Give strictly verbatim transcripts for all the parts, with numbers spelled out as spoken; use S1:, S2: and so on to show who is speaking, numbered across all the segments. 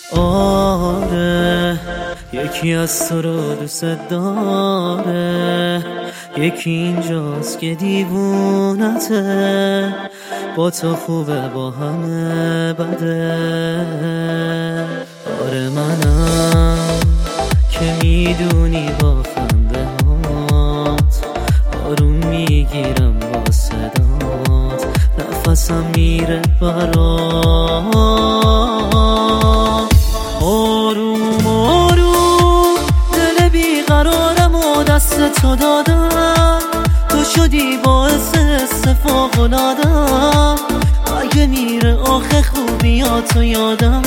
S1: آره یکی از تو رو دوست داره، یکی اینجاست که دیوونته، با تو خوبه با همه بده. آره منم که میدونی با خنده هات آروم میگیرم با صدات، نفسم میره برات. آروم آروم دل بیقرارم و دست تو دادم، تو شدی باعث استفاق العادم. اگه میره آخه خوبیاتو یادم.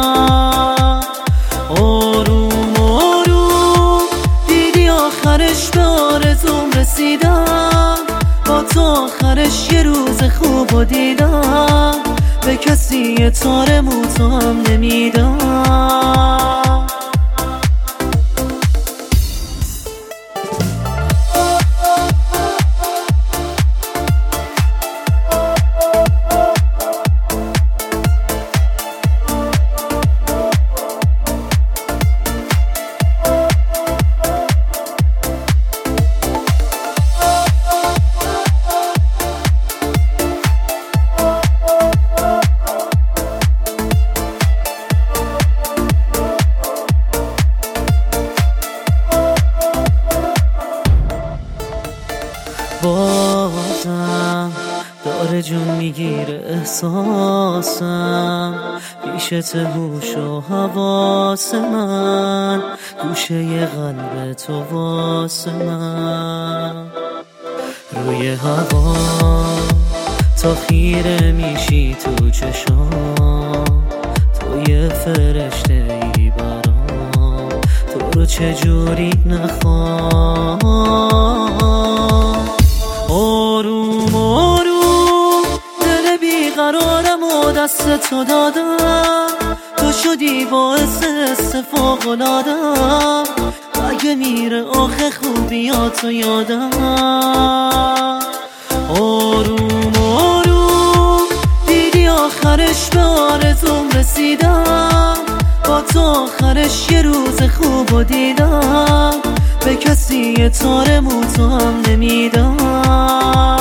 S1: آروم آروم دیدی آخرش به آرزوم رسیدم، با تو آخرش یه روز خوبو دیدم، به کسی یه تار موتو هم نمیدم. بازم داره جون میگیره احساسم، پیشت هوش و حواس من، گوشه قلب تو واسه من. روی هوا تا خیره میشی تو چشام، تو یه فرشته ای برام، تو رو چجوری نخوام. آروم آروم دل بیقرارم و دست تو دادم، تو شدی باعث استفاق العادم. اگه میره آخه خوبیاتو یادم. آروم آروم دیدی آخرش به آرزوم رسیدم، با تو آخرش یه روز خوبو دیدم، به کسی یه تار موتو هم نمیدم.